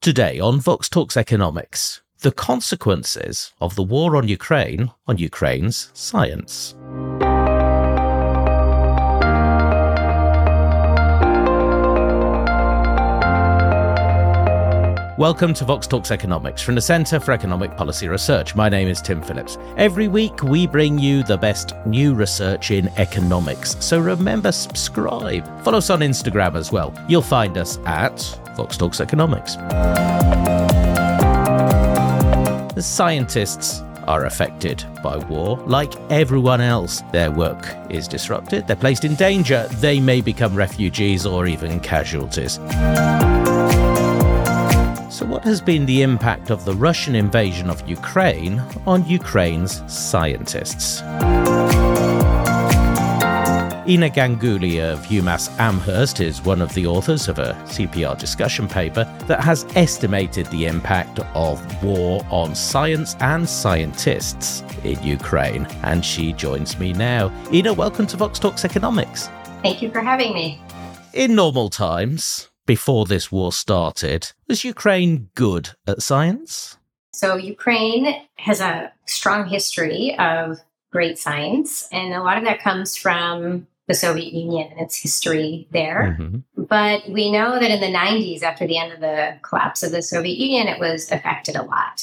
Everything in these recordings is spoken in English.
Today on Vox Talks Economics, the consequences of the war on Ukraine on Ukraine's science. Welcome to Vox Talks Economics from the Centre for Economic Policy Research. My name is Tim Phillips. Every week we bring you the best new research in economics. So remember, subscribe. Follow us on Instagram as well. You'll find us at Vox Talks Economics. The scientists are affected by war. Like everyone else, their work is disrupted. They're placed in danger. They may become refugees or even casualties. So what has been the impact of the Russian invasion of Ukraine on Ukraine's scientists? Ina Ganguly of UMass Amherst is one of the authors of a CPR discussion paper that has estimated the impact of war on science and scientists in Ukraine. And she joins me now. Ina, welcome to Vox Talks Economics. Thank you for having me. In normal times, before this war started, was Ukraine good at science? So Ukraine has a strong history of great science, and a lot of that comes from the Soviet Union and its history there. But we know that in the 90s, after the end of the collapse of the Soviet Union, it was affected a lot.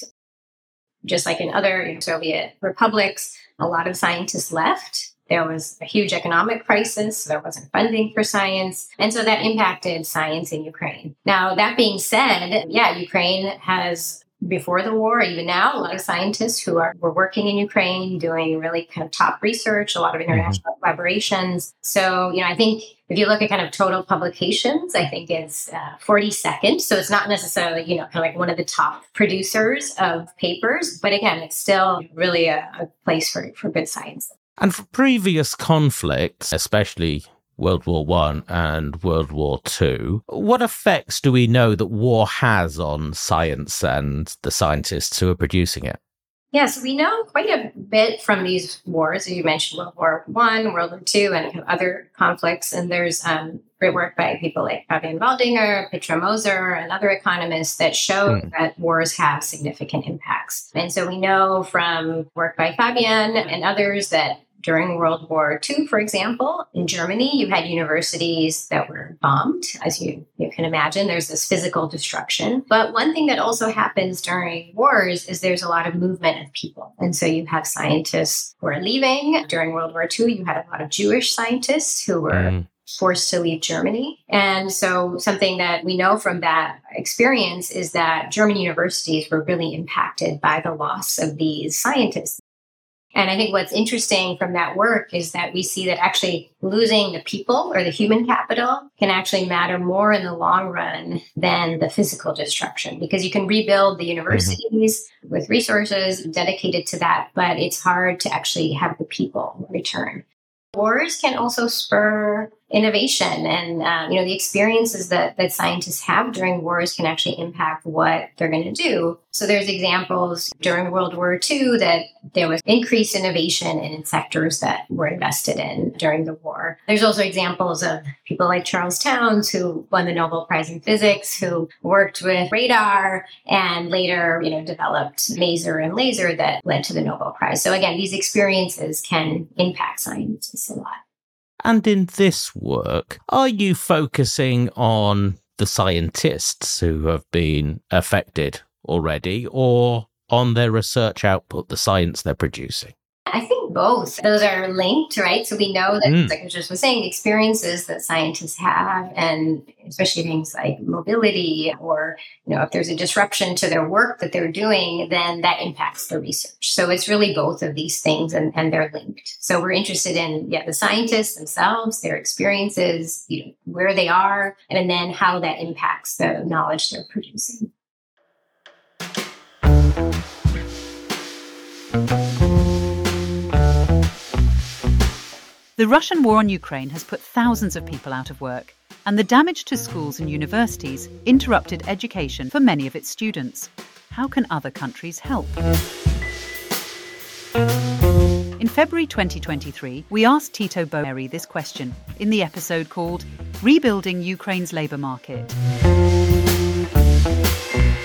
Just like in other Soviet republics, a lot of scientists left. There was a huge economic crisis. There wasn't funding for science. And so that impacted science in Ukraine. Now, that being said, Ukraine has, before the war, even now, a lot of scientists who were working in Ukraine, doing really kind of top research, a lot of international collaborations. So, I think if you look at kind of total publications, I think it's 42nd. So it's not necessarily, kind of like one of the top producers of papers. But again, it's still really a place for good science. And for previous conflicts, especially World War I and World War II, what effects do we know that war has on science and the scientists who are producing it? Yes, we know quite a bit from these wars. You mentioned World War I, World War II, and other conflicts. And there's great work by people like Fabian Waldinger, Petra Moser, and other economists that show that wars have significant impacts. And so we know from work by Fabian and others that during World War II, for example, in Germany, you had universities that were bombed. As you can imagine, there's this physical destruction. But one thing that also happens during wars is there's a lot of movement of people. And so you have scientists who are leaving. During World War II, you had a lot of Jewish scientists who were forced to leave Germany. And so something that we know from that experience is that German universities were really impacted by the loss of these scientists. And I think what's interesting from that work is that we see that actually losing the people or the human capital can actually matter more in the long run than the physical destruction, because you can rebuild the universities with resources dedicated to that, but it's hard to actually have the people return. Wars can also spur innovation, and the experiences that scientists have during wars can actually impact what they're going to do. So there's examples during World War II that there was increased innovation in sectors that were invested in during the war. There's also examples of people like Charles Townes, who won the Nobel Prize in Physics, who worked with radar and later, developed maser and laser that led to the Nobel Prize. So again, these experiences can impact scientists a lot. And in this work, are you focusing on the scientists who have been affected already, or on their research output, the science they're producing? I think both. Those are linked, right? So we know that, like I just was saying, the experiences that scientists have, and especially things like mobility, or, if there's a disruption to their work that they're doing, then that impacts the research. So it's really both of these things, and they're linked. So we're interested in, the scientists themselves, their experiences, where they are, and then how that impacts the knowledge they're producing. The Russian war on Ukraine has put thousands of people out of work, and the damage to schools and universities interrupted education for many of its students. How can other countries help? In February 2023, we asked Tito Boeri this question in the episode called Rebuilding Ukraine's Labour Market.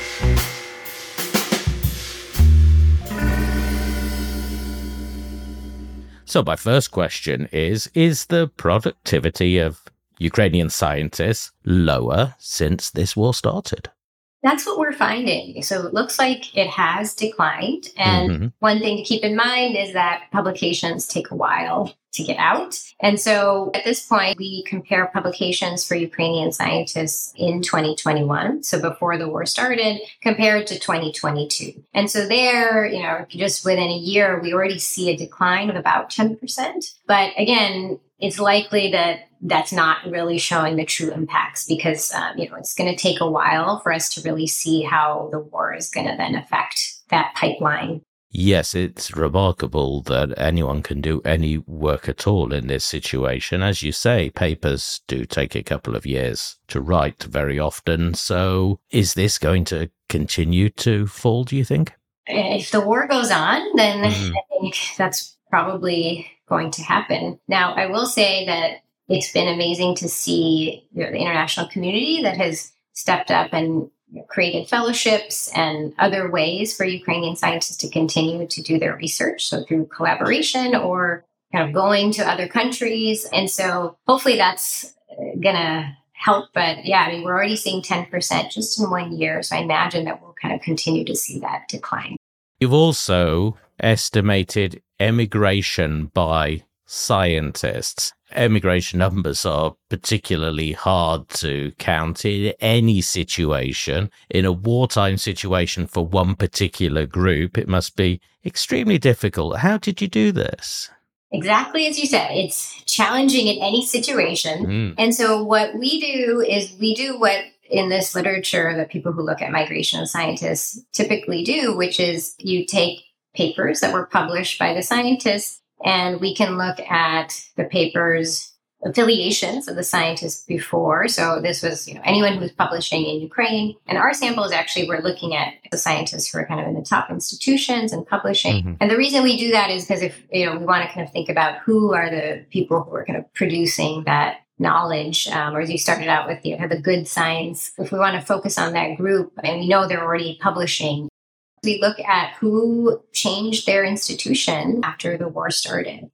So my first question is the productivity of Ukrainian scientists lower since this war started? That's what we're finding. So it looks like it has declined. And one thing to keep in mind is that publications take a while to get out. And so at this point, we compare publications for Ukrainian scientists in 2021, so before the war started, compared to 2022. And so there, just within a year, we already see a decline of about 10%. But again, it's likely that that's not really showing the true impacts because, it's going to take a while for us to really see how the war is going to then affect that pipeline. Yes, it's remarkable that anyone can do any work at all in this situation. As you say, papers do take a couple of years to write very often. So is this going to continue to fall, do you think? If the war goes on, then I think that's probably going to happen. Now, I will say that it's been amazing to see the international community that has stepped up and created fellowships and other ways for Ukrainian scientists to continue to do their research. So through collaboration or kind of going to other countries. And so hopefully that's going to help. But yeah, we're already seeing 10% just in 1 year. So I imagine that we'll kind of continue to see that decline. You've also estimated emigration by scientists. Emigration numbers are particularly hard to count in any situation. In a wartime situation for one particular group, it must be extremely difficult. How did you do this? Exactly as you said, it's challenging in any situation. And so what we do is we do what in this literature that people who look at migration of scientists typically do, which is you take papers that were published by the scientists and we can look at the papers' affiliations of the scientists before. So this was, anyone who was publishing in Ukraine. And our samples actually were looking at the scientists who are kind of in the top institutions and publishing. And the reason we do that is because if, we want to kind of think about who are the people who are kind of producing that knowledge, or as you started out with, the good science. If we want to focus on that group and we know they're already publishing, we look at who changed their institution after the war started.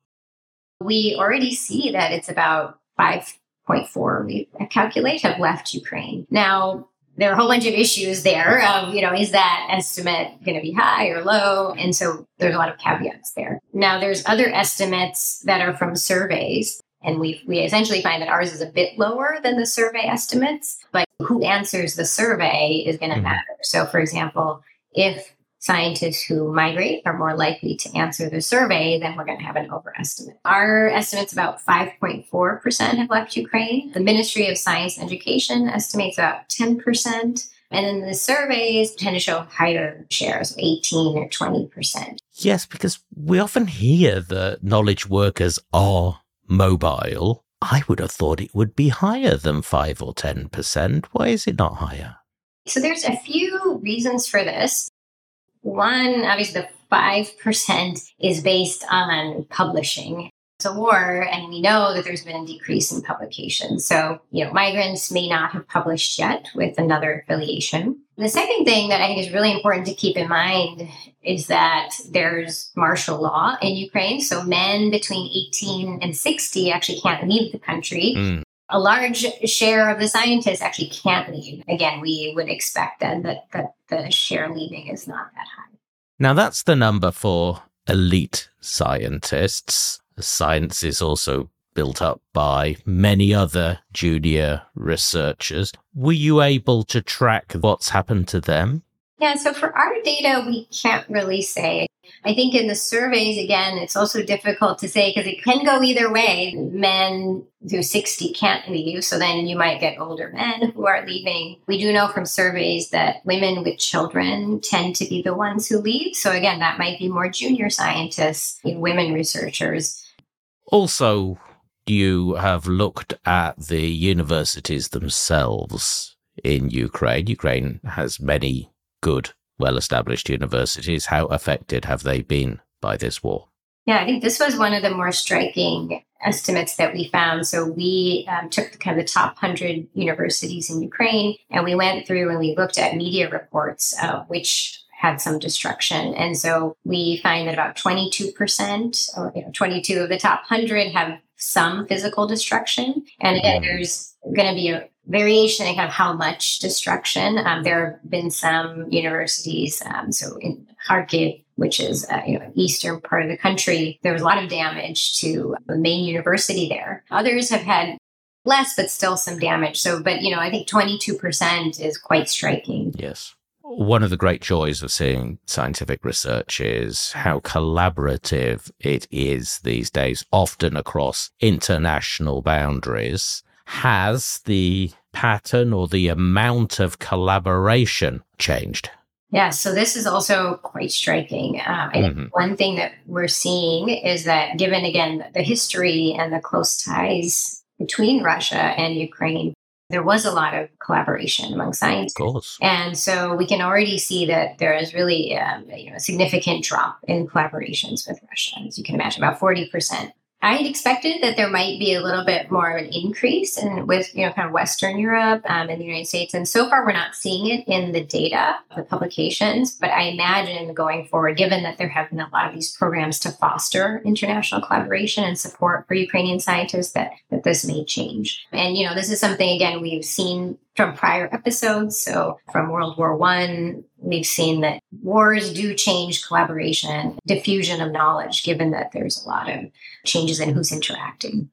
We already see that it's about 5.4, we calculate, have left Ukraine. Now, there are a whole bunch of issues there of, is that estimate going to be high or low? And so there's a lot of caveats there. Now, there's other estimates that are from surveys. And we essentially find that ours is a bit lower than the survey estimates, but who answers the survey is going to matter. So, for example, if scientists who migrate are more likely to answer the survey, then we're going to have an overestimate. Our estimate's about 5.4% have left Ukraine. The Ministry of Science and Education estimates about 10%. And then the surveys tend to show higher shares, 18 or 20%. Yes, because we often hear that knowledge workers are mobile. I would have thought it would be higher than 5 or 10%. Why is it not higher? So there's a few reasons for this. One, obviously, the 5% is based on publishing. It's a war, and we know that there's been a decrease in publications. So, migrants may not have published yet with another affiliation. The second thing that I think is really important to keep in mind is that there's martial law in Ukraine. So men between 18 and 60 actually can't leave the country. A large share of the scientists actually can't leave. Again, we would expect then that the share leaving is not that high. Now, that's the number for elite scientists. Science is also built up by many other junior researchers. Were you able to track what's happened to them? Yeah, so for our data, we can't really say. I think in the surveys, again, it's also difficult to say because it can go either way. Men through 60 can't leave, so then you might get older men who are leaving. We do know from surveys that women with children tend to be the ones who leave. So again, that might be more junior scientists, women researchers. Also, you have looked at the universities themselves in Ukraine. Ukraine has many good, well-established universities. How affected have they been by this war? Yeah, I think this was one of the more striking estimates that we found. So we took kind of the top 100 universities in Ukraine, and we went through and we looked at media reports, which had some destruction. And so we find that about 22% or 22 of the top 100 have some physical destruction. And again, there's going to be a variation in kind of how much destruction. There have been some universities, so in Kharkiv, which is eastern part of the country, there was a lot of damage to the main university there. Others have had less, but still some damage. So, but I think 22% is quite striking. Yes. One of the great joys of seeing scientific research is how collaborative it is these days, often across international boundaries. Has the pattern or the amount of collaboration changed? Yeah, so this is also quite striking. I think one thing that we're seeing is that given, again, the history and the close ties between Russia and Ukraine, there was a lot of collaboration among scientists. Of course. And so we can already see that there is really a significant drop in collaborations with Russia, as you can imagine, about 40%. I had expected that there might be a little bit more of an increase with kind of Western Europe and the United States. And so far, we're not seeing it in the data, the publications. But I imagine going forward, given that there have been a lot of these programs to foster international collaboration and support for Ukrainian scientists, that this may change. And, this is something, again, we've seen from prior episodes. So from World War I, we've seen that wars do change collaboration, diffusion of knowledge, given that there's a lot of changes in who's interacting.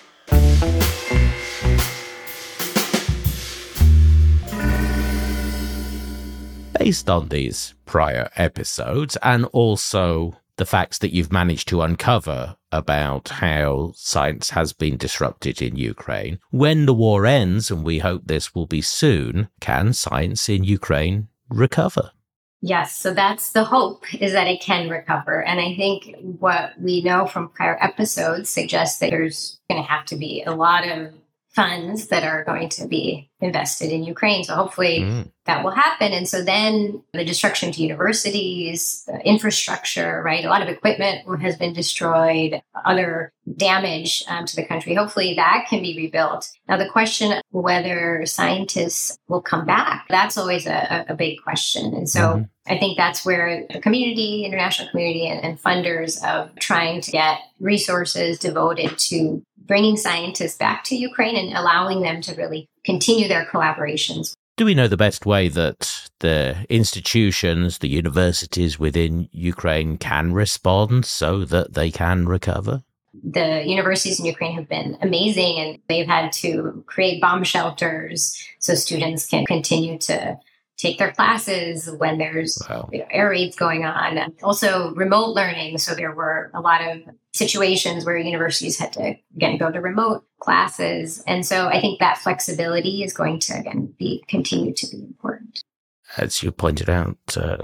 Based on these prior episodes and also the facts that you've managed to uncover about how science has been disrupted in Ukraine, when the war ends, and we hope this will be soon, can science in Ukraine recover? Yes, so that's the hope, is that it can recover. And I think what we know from prior episodes suggests that there's going to have to be a lot of funds that are going to be invested in Ukraine. So hopefully that will happen. And so then the destruction to universities, the infrastructure, right? A lot of equipment has been destroyed, other damage to the country. Hopefully that can be rebuilt. Now, the question whether scientists will come back, that's always a big question. And so I think that's where the community, international community, and funders of trying to get resources devoted to bringing scientists back to Ukraine and allowing them to really continue their collaborations. Do we know the best way that the institutions, the universities within Ukraine can respond so that they can recover? The universities in Ukraine have been amazing, and they've had to create bomb shelters so students can continue to take their classes when there's air raids going on. Also remote learning. So there were a lot of situations where universities had to, again, go to remote classes. And so I think that flexibility is going to, again, continue to be important. As you pointed out,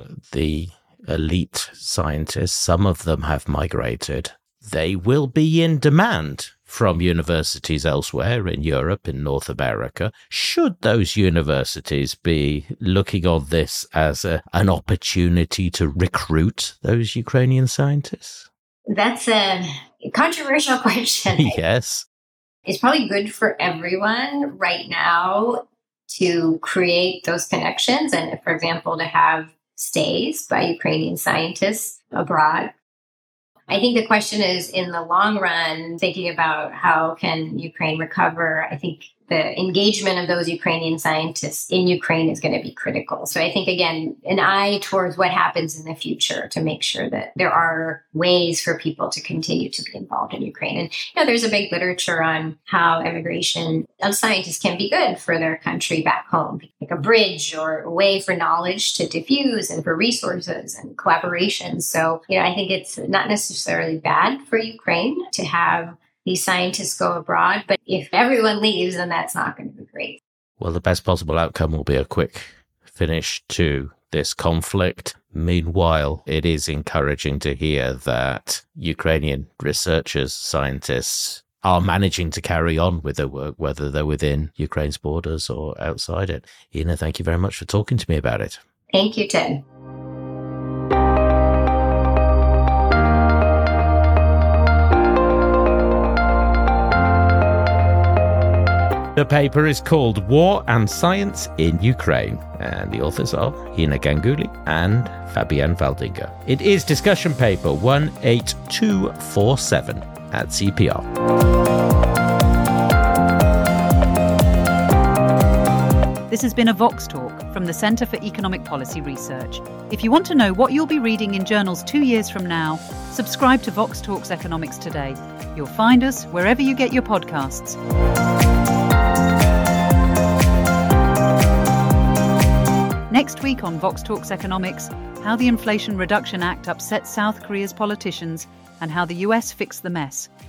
the elite scientists, some of them have migrated. They will be in demand from universities elsewhere in Europe, in North America. Should those universities be looking on this as an opportunity to recruit those Ukrainian scientists? That's a controversial question. Yes. It's probably good for everyone right now to create those connections and, for example, to have stays by Ukrainian scientists abroad. I think the question is, in the long run, thinking about how can Ukraine recover, I think the engagement of those Ukrainian scientists in Ukraine is going to be critical. So I think, again, an eye towards what happens in the future to make sure that there are ways for people to continue to be involved in Ukraine. And, there's a big literature on how immigration of scientists can be good for their country back home, like a bridge or a way for knowledge to diffuse and for resources and collaboration. So, I think it's not necessarily bad for Ukraine to have these scientists go abroad, but if everyone leaves, then that's not going to be great. Well, the best possible outcome will be a quick finish to this conflict. Meanwhile, it is encouraging to hear that Ukrainian researchers, scientists, are managing to carry on with their work, whether they're within Ukraine's borders or outside it. Ina, thank you very much for talking to me about it. Thank you, Ted. The paper is called War and Science in Ukraine, and the authors are Hina Ganguly and Fabienne Waldinger. It is discussion paper 18247 at CPR. This has been a Vox Talk from the Centre for Economic Policy Research. If you want to know what you'll be reading in journals 2 years from now, subscribe to Vox Talks Economics today. You'll find us wherever you get your podcasts. Next week on Vox Talks Economics, how the Inflation Reduction Act upset South Korea's politicians and how the US fixed the mess.